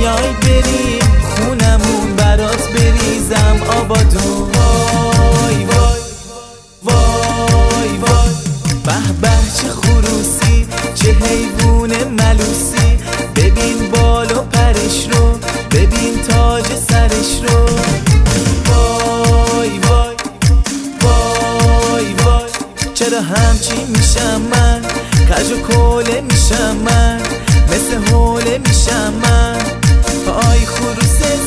میای بریم خونمون برات بریزم آبادون. وای وای وای وای به به چه خروسی چه حیوون ملوسی، ببین بال و پرش رو ببین تاج سرش رو. وای وای وای وای چرا همچین میشم من، کج و کوله میشم من، مثل حوله میشم من. آی خروس